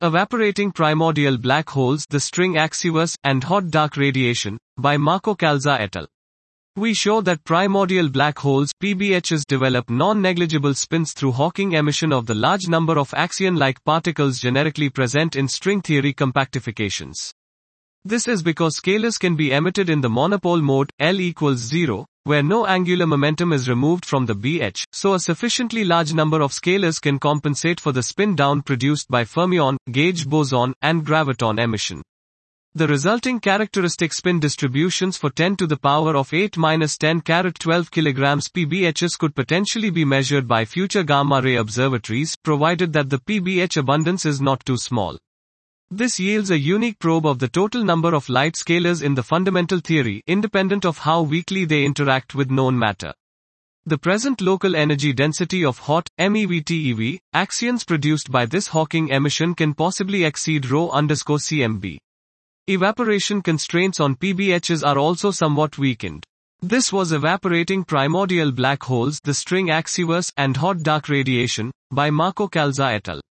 Evaporating Primordial Black Holes, the String Axiverse, and Hot Dark Radiation, by Marco Calza et al. We show that primordial black holes (PBHs) develop non-negligible spins through Hawking emission of the large number of axion-like particles generically present in string theory compactifications. This is because scalars can be emitted in the monopole mode, L equals 0, where no angular momentum is removed from the BH, so a sufficiently large number of scalars can compensate for the spin down produced by fermion, gauge boson, and graviton emission. The resulting characteristic spin distributions for 10 to the power of 8-10 12 kg PBHs could potentially be measured by future gamma-ray observatories, provided that the PBH abundance is not too small. This yields a unique probe of the total number of light scalars in the fundamental theory, independent of how weakly they interact with known matter. The present local energy density of hot, MeV-TeV, axions produced by this Hawking emission can possibly exceed ρ_cmb. Evaporation constraints on PBHs are also somewhat weakened. This was Evaporating Primordial Black Holes, the String Axiverse, and Hot Dark Radiation, by Marco Calza et al.